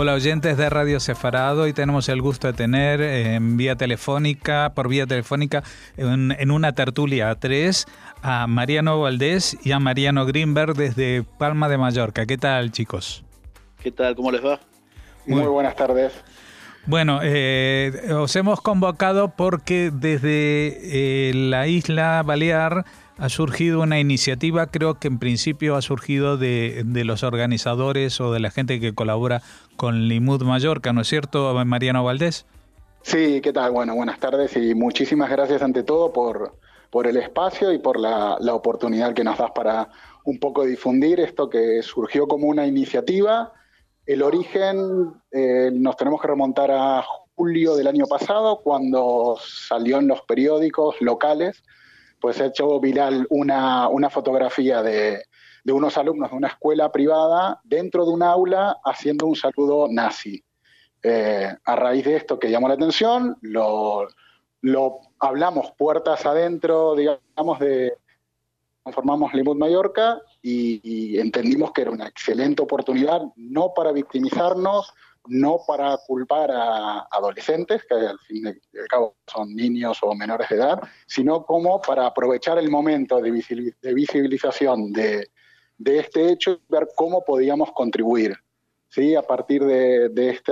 Hola oyentes de Radio Sefarado, y tenemos el gusto de tener por vía telefónica, en una tertulia a tres, a Mariano Valdés y a Mariano Grimberg desde Palma de Mallorca. ¿Qué tal, chicos? ¿Qué tal? ¿Cómo les va? Muy buenas tardes. Bueno, os hemos convocado porque desde la isla Balear ha surgido una iniciativa, creo que en principio ha surgido de los organizadores o de la gente que colabora con Limud Mallorca, ¿no es cierto, Mariano Valdés? Sí, ¿qué tal? Bueno, buenas tardes y muchísimas gracias ante todo por el espacio y por la oportunidad que nos das para un poco difundir esto que surgió como una iniciativa. El origen nos tenemos que remontar a julio del año pasado, cuando salió en los periódicos locales, pues se ha hecho viral una fotografía de unos alumnos de una escuela privada dentro de un aula haciendo un saludo nazi. A raíz de esto que llamó la atención, lo hablamos puertas adentro, digamos, conformamos Limud Mallorca y entendimos que era una excelente oportunidad, no para victimizarnos, no para culpar a adolescentes, que al fin y al cabo son niños o menores de edad, sino como para aprovechar el momento de visibilización de este hecho y ver cómo podíamos contribuir. ¿Sí? A partir de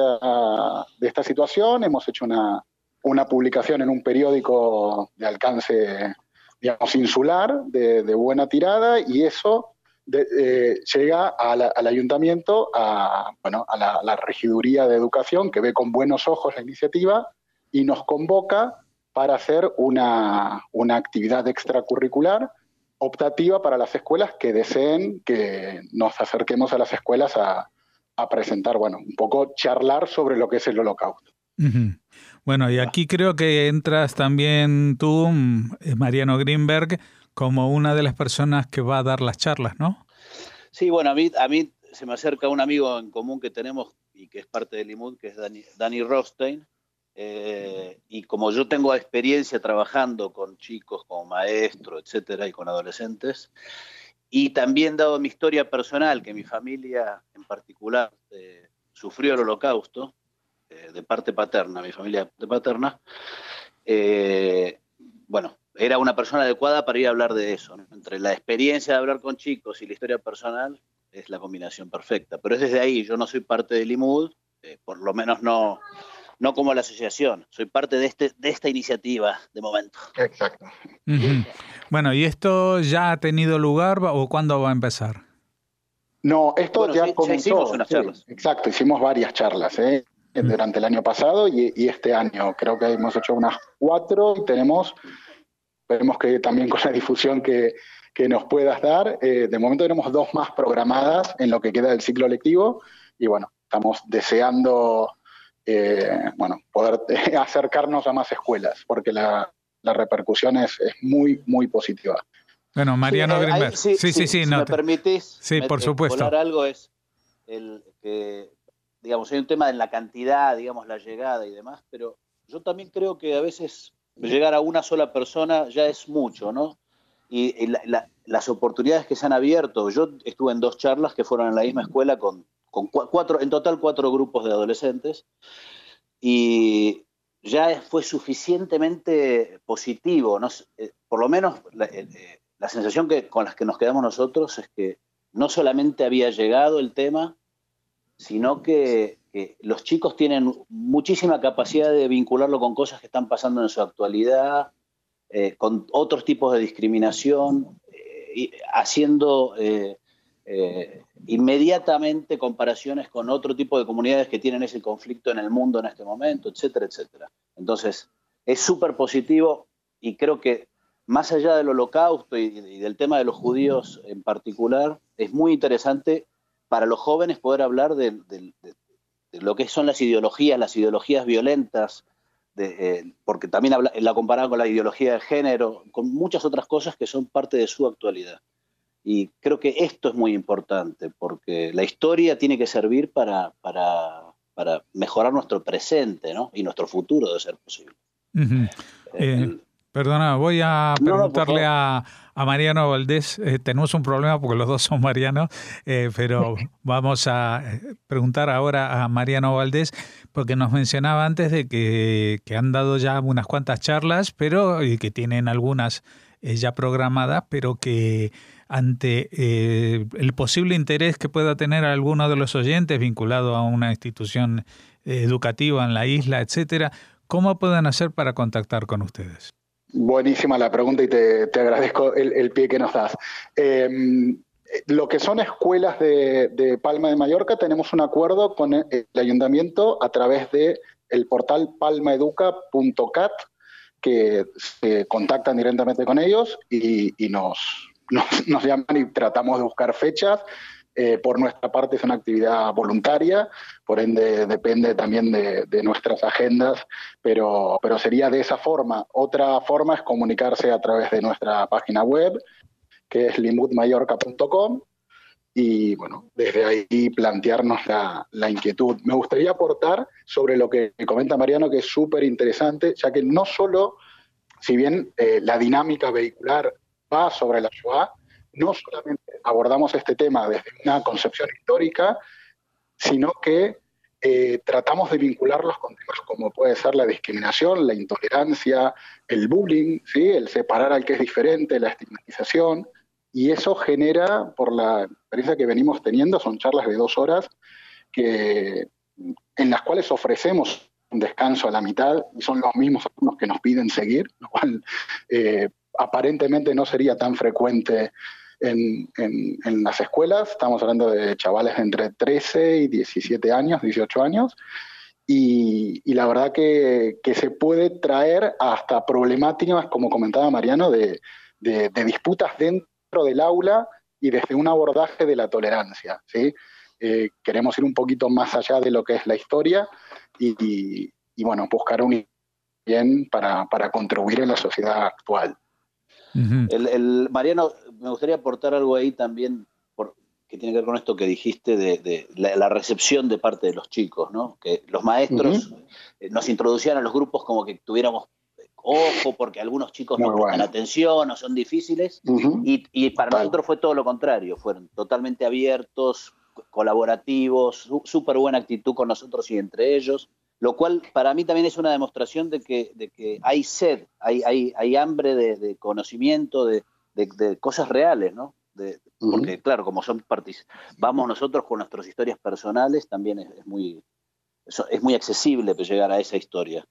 esta situación hemos hecho una publicación en un periódico de alcance, digamos, insular, de buena tirada, y eso llega al ayuntamiento, a la regiduría de educación, que ve con buenos ojos la iniciativa y nos convoca para hacer una actividad extracurricular optativa para las escuelas que deseen que nos acerquemos a las escuelas a presentar, un poco charlar sobre lo que es el Holocausto. Uh-huh. Bueno, y aquí creo que entras también tú, Mariano Grimberg, como una de las personas que va a dar las charlas, ¿no? Sí, bueno, a mí se me acerca un amigo en común que tenemos y que es parte de Limud, que es Dani Rothstein, y como yo tengo experiencia trabajando con chicos como maestro, etcétera, y con adolescentes, y también dado mi historia personal, que mi familia en particular sufrió el Holocausto, de parte paterna, mi familia de paterna, era una persona adecuada para ir a hablar de eso, ¿no? Entre la experiencia de hablar con chicos y la historia personal es la combinación perfecta. Pero es desde ahí, yo no soy parte de Limud, por lo menos no como la asociación, soy parte de esta iniciativa de momento. Exacto. Uh-huh. Bueno, ¿y esto ya ha tenido lugar o cuándo va a empezar? No, esto ya comenzó. Ya hicimos unas charlas. Exacto, hicimos varias charlas durante el año pasado y este año. Creo que hemos hecho unas 4 y esperemos que también con la difusión que nos puedas dar. De momento tenemos 2 más programadas en lo que queda del ciclo lectivo y estamos deseando poder acercarnos a más escuelas, porque la repercusión es muy, muy positiva. Bueno, Mariano Grimberg. Sí, si me permitís, sí, por supuesto. Hablar algo es el que, digamos, hay un tema en la cantidad, digamos, la llegada y demás, pero yo también creo que a veces llegar a una sola persona ya es mucho, ¿no? Y las oportunidades que se han abierto, yo estuve en 2 charlas que fueron en la misma escuela con 4, en total 4 grupos de adolescentes, y ya fue suficientemente positivo, ¿no? Por lo menos la sensación con la que nos quedamos nosotros es que no solamente había llegado el tema, sino que los chicos tienen muchísima capacidad de vincularlo con cosas que están pasando en su actualidad, con otros tipos de discriminación, haciendo inmediatamente comparaciones con otro tipo de comunidades que tienen ese conflicto en el mundo en este momento, etcétera, etcétera. Entonces, es súper positivo y creo que más allá del Holocausto y del tema de los judíos en particular, es muy interesante para los jóvenes poder hablar de lo que son las ideologías violentas, porque también la comparaban con la ideología de género, con muchas otras cosas que son parte de su actualidad. Y creo que esto es muy importante, porque la historia tiene que servir para mejorar nuestro presente, ¿no? Y nuestro futuro, de ser posible. Uh-huh. Perdona, voy a No, preguntarle a Mariano Valdés. Tenemos un problema porque los dos son Mariano, pero vamos a preguntar ahora a Mariano Valdés, porque nos mencionaba antes de que han dado ya unas cuantas charlas, pero y que tienen algunas ya programadas, pero que ante el posible interés que pueda tener alguno de los oyentes vinculado a una institución educativa en la isla, etcétera, ¿cómo pueden hacer para contactar con ustedes? Buenísima la pregunta y te agradezco el pie que nos das. Lo que son escuelas de Palma de Mallorca, tenemos un acuerdo con el ayuntamiento a través del portal palmaeduca.cat, que se contactan directamente con ellos y nos llaman y tratamos de buscar fechas. Por nuestra parte es una actividad voluntaria, por ende depende también de nuestras agendas, pero sería de esa forma. Otra forma es comunicarse a través de nuestra página web, que es limudmallorca.com, y bueno, desde ahí plantearnos la inquietud. Me gustaría aportar sobre lo que comenta Mariano, que es súper interesante, ya que no solo, si bien la dinámica vehicular va sobre la Shoah, no solamente abordamos este tema desde una concepción histórica, sino que tratamos de vincularlos con temas como puede ser la discriminación, la intolerancia, el bullying, ¿sí? El separar al que es diferente, la estigmatización, y eso genera, por la experiencia que venimos teniendo, son charlas de 2 horas en las cuales ofrecemos un descanso a la mitad, y son los mismos alumnos que nos piden seguir, lo cual aparentemente no sería tan frecuente en las escuelas. Estamos hablando de chavales de entre 13 y 17 años, 18 años, y la verdad que se puede traer hasta problemáticas, como comentaba Mariano, de disputas dentro del aula y desde un abordaje de la tolerancia, ¿sí? Queremos ir un poquito más allá de lo que es la historia y bueno, buscar un bien para contribuir en la sociedad actual. Uh-huh. Mariano, me gustaría aportar algo ahí también que tiene que ver con esto que dijiste de la recepción de parte de los chicos, ¿no? Que los maestros nos introducían a los grupos como que tuviéramos ojo porque algunos chicos no prestan atención o son difíciles, y para nosotros fue todo lo contrario, fueron totalmente abiertos, colaborativos, súper buena actitud con nosotros y entre ellos, lo cual para mí también es una demostración de que hay sed, hay hambre de conocimiento, de cosas reales, ¿no? Porque claro, como vamos nosotros con nuestras historias personales, también es muy accesible llegar a esa historia.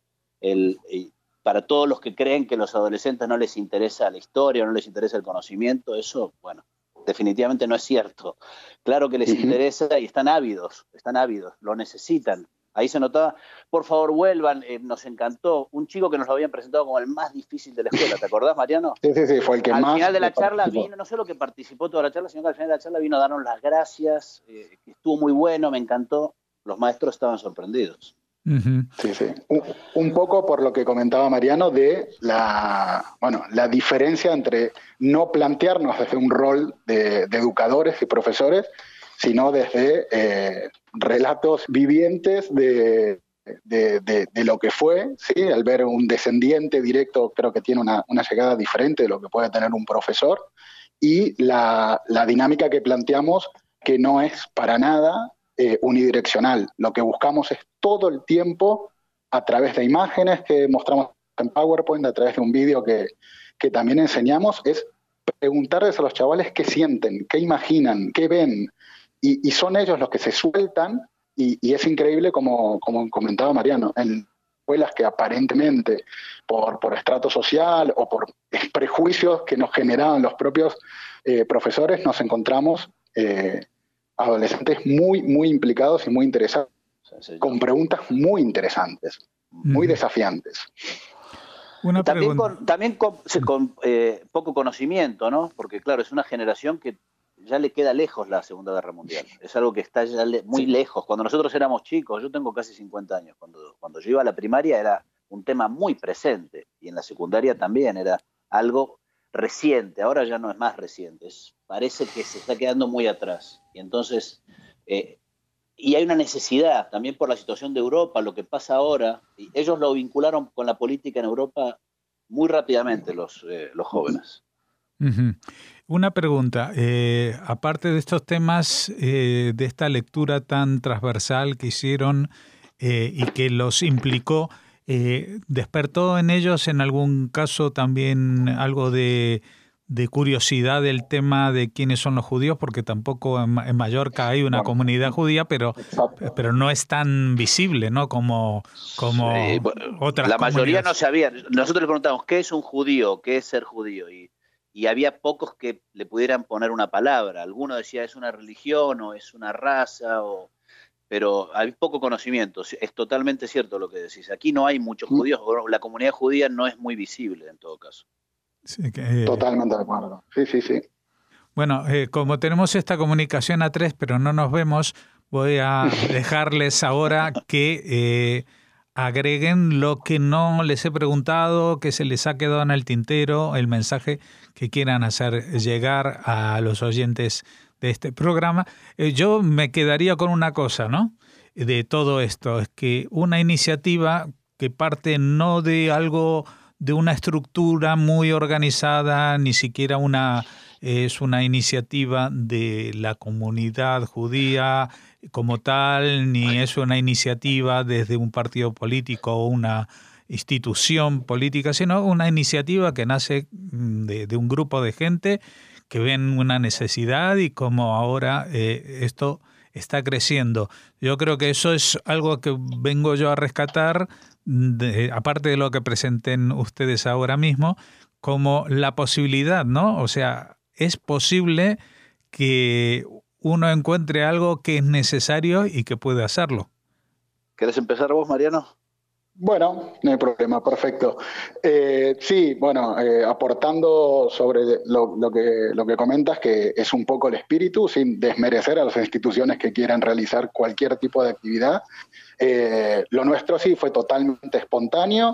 Para todos los que creen que a los adolescentes no les interesa la historia, no les interesa el conocimiento, eso, bueno, definitivamente no es cierto. Claro que les interesa y están ávidos, lo necesitan. Ahí se notaba, por favor vuelvan, nos encantó. Un chico que nos lo habían presentado como el más difícil de la escuela, ¿te acordás, Mariano? Sí, fue el que al más. Al final de la charla vino, no solo que participó toda la charla, sino que al final de la charla vino a darnos las gracias, que estuvo muy bueno, me encantó. Los maestros estaban sorprendidos. Uh-huh. Sí. Un poco por lo que comentaba Mariano de la diferencia entre no plantearnos desde un rol de educadores y profesores, sino desde relatos vivientes de lo que fue, ¿sí? Al ver un descendiente directo, creo que tiene una llegada diferente de lo que puede tener un profesor, y la dinámica que planteamos, que no es para nada unidireccional. Lo que buscamos es todo el tiempo, a través de imágenes que mostramos en PowerPoint, a través de un vídeo que también enseñamos, es preguntarles a los chavales qué sienten, qué imaginan, qué ven, y son ellos los que se sueltan, y es increíble, como comentaba Mariano, en escuelas que aparentemente por estrato social o por prejuicios que nos generaban los propios profesores, nos encontramos adolescentes muy, muy implicados y muy interesados, con preguntas muy interesantes, muy desafiantes. También con poco conocimiento, ¿no? Porque claro, es una generación que ya le queda lejos la Segunda Guerra Mundial. Es algo que está ya muy lejos. Cuando nosotros éramos chicos, yo tengo casi 50 años, cuando yo iba a la primaria era un tema muy presente, y en la secundaria también era algo reciente. Ahora ya no es más reciente, parece que se está quedando muy atrás. Y entonces, y hay una necesidad también por la situación de Europa, lo que pasa ahora, y ellos lo vincularon con la política en Europa muy rápidamente los jóvenes. Uh-huh. Una pregunta, aparte de estos temas, de esta lectura tan transversal que hicieron y que los implicó, ¿despertó en ellos en algún caso también algo de curiosidad del tema de quiénes son los judíos? Porque tampoco en Mallorca hay una comunidad judía, pero no es tan visible, ¿no? como Sí, otras la mayoría comunidades. no sabía. Nosotros le preguntamos, ¿qué es un judío? ¿Qué es ser judío? Y había pocos que le pudieran poner una palabra. Alguno decía, es una religión o es una raza, pero hay poco conocimiento. Es totalmente cierto lo que decís. Aquí no hay muchos judíos, la comunidad judía no es muy visible en todo caso. Sí, Totalmente de acuerdo. Sí. Bueno, como tenemos esta comunicación a tres, pero no nos vemos, voy a dejarles ahora que agreguen lo que no les he preguntado, que se les ha quedado en el tintero, el mensaje que quieran hacer llegar a los oyentes de este programa. Yo me quedaría con una cosa, ¿no? De todo esto, es que una iniciativa que parte no de algo, de una estructura muy organizada, ni siquiera es una iniciativa de la comunidad judía como tal, ni es una iniciativa desde un partido político o una institución política, sino una iniciativa que nace de un grupo de gente que ven una necesidad y como ahora esto está creciendo. Yo creo que eso es algo que vengo yo a rescatar, aparte de lo que presenten ustedes ahora mismo, como la posibilidad, ¿no? O sea, es posible que uno encuentre algo que es necesario y que puede hacerlo. ¿Querés empezar vos, Mariano? Bueno, no hay problema, perfecto. Sí, bueno, aportando sobre lo que comentas, que es un poco el espíritu, sin desmerecer a las instituciones que quieran realizar cualquier tipo de actividad. Lo nuestro sí fue totalmente espontáneo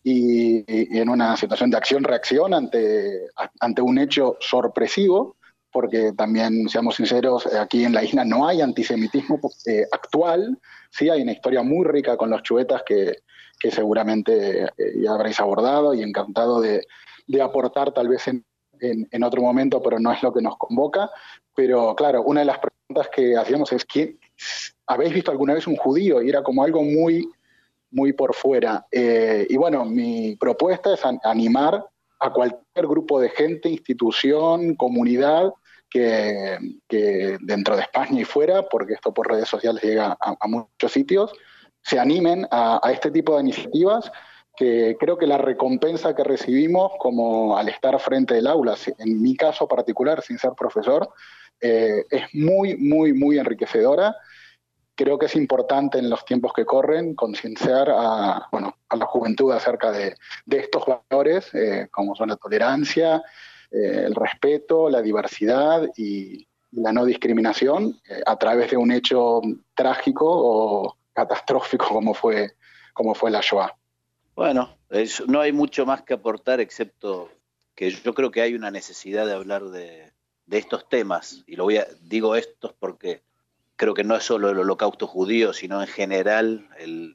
y en una situación de acción-reacción ante un hecho sorpresivo, porque también, seamos sinceros, aquí en la isla no hay antisemitismo actual, sí hay una historia muy rica con los chuetas que seguramente ya habréis abordado y encantado de aportar tal vez en otro momento, pero no es lo que nos convoca. Pero claro, una de las preguntas que hacíamos es, ¿habéis visto alguna vez un judío? Y era como algo muy, muy por fuera. Y bueno, mi propuesta es animar a cualquier grupo de gente, institución, comunidad, que dentro de España y fuera, porque esto por redes sociales llega a muchos sitios, se animen a este tipo de iniciativas, que creo que la recompensa que recibimos como al estar frente del aula, en mi caso particular, sin ser profesor, es muy, muy, muy enriquecedora. Creo que es importante en los tiempos que corren concienciar a la juventud acerca de estos valores, como son la tolerancia, el respeto, la diversidad y la no discriminación, a través de un hecho trágico o catastrófico como fue la Shoah. Bueno, no hay mucho más que aportar, excepto que yo creo que hay una necesidad de hablar de estos temas, y digo estos porque creo que no es solo el holocausto judío, sino en general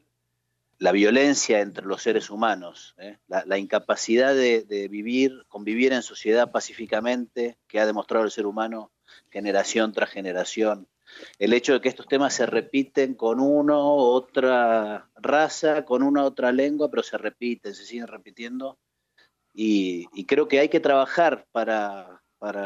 la violencia entre los seres humanos, la incapacidad de convivir en sociedad pacíficamente que ha demostrado el ser humano generación tras generación. El hecho de que estos temas se repiten con otra raza, con otra lengua, pero se siguen repitiendo, y creo que hay que trabajar para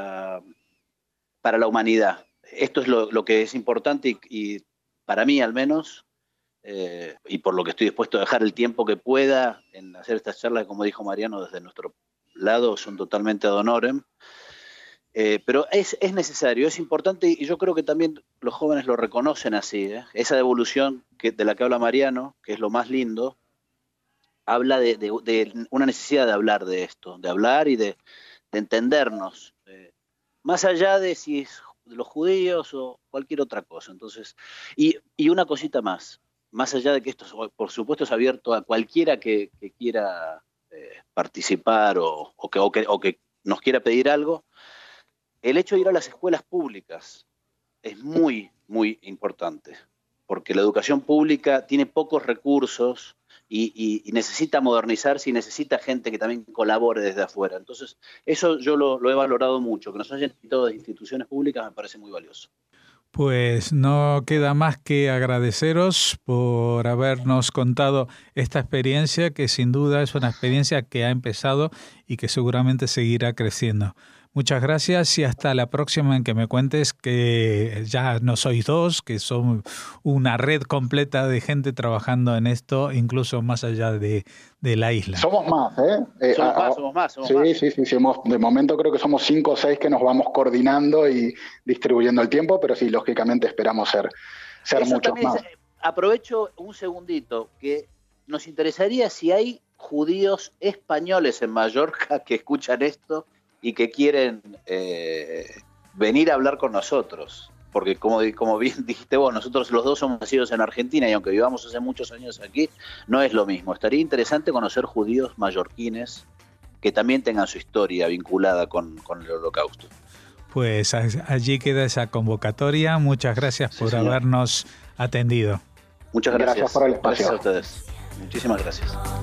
la humanidad. Esto es lo que es importante y para mí al menos, y por lo que estoy dispuesto a dejar el tiempo que pueda en hacer estas charlas, como dijo Mariano, desde nuestro lado son totalmente ad honorem. Pero es necesario, es importante, y yo creo que también los jóvenes lo reconocen así. Esa devolución de la que habla Mariano, que es lo más lindo, habla de una necesidad de hablar de esto, de hablar y de entendernos, más allá de si es de los judíos o cualquier otra cosa. Entonces, y una cosita más allá de que esto, por supuesto, es abierto a cualquiera que quiera participar o que nos quiera pedir algo. El hecho de ir a las escuelas públicas es muy, muy importante, porque la educación pública tiene pocos recursos y necesita modernizarse y necesita gente que también colabore desde afuera. Entonces, eso yo lo he valorado mucho, que nos hayan invitado de instituciones públicas me parece muy valioso. Pues no queda más que agradeceros por habernos contado esta experiencia, que sin duda es una experiencia que ha empezado y que seguramente seguirá creciendo. Muchas gracias y hasta la próxima en que me cuentes que ya no sois dos, que son una red completa de gente trabajando en esto, incluso más allá de la isla. Somos más, ¿eh? Somos más. Sí. De momento creo que somos 5 o 6 que nos vamos coordinando y distribuyendo el tiempo, pero sí, lógicamente esperamos ser muchos más. Aprovecho un segundito, que nos interesaría si hay judíos españoles en Mallorca que escuchan esto y que quieren venir a hablar con nosotros, porque como bien dijiste vos, nosotros los dos somos nacidos en Argentina y aunque vivamos hace muchos años aquí, no es lo mismo. Estaría interesante conocer judíos mallorquines que también tengan su historia vinculada con el Holocausto. Pues allí queda esa convocatoria. Muchas gracias por habernos atendido. Muchas gracias. Gracias por el espacio. Gracias a ustedes. Muchísimas gracias.